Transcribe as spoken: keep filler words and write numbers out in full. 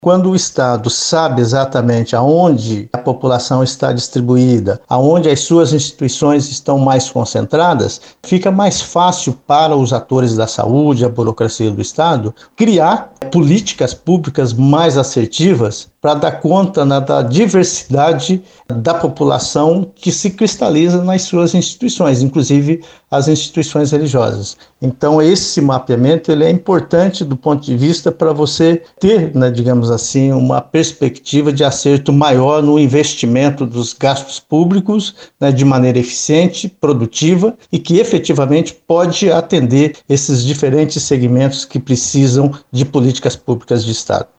Quando o Estado sabe exatamente aonde a população está distribuída, aonde as suas instituições estão mais concentradas, fica mais fácil para os atores da saúde, a burocracia do Estado, criar políticas públicas mais assertivas para dar conta, né, da diversidade da população que se cristaliza nas suas instituições, inclusive as instituições religiosas. Então, esse mapeamento ele é importante do ponto de vista para você ter, né, digamos assim, uma perspectiva de acerto maior no investimento dos gastos públicos, né, de maneira eficiente, produtiva e que efetivamente pode atender esses diferentes segmentos que precisam de políticas públicas de Estado.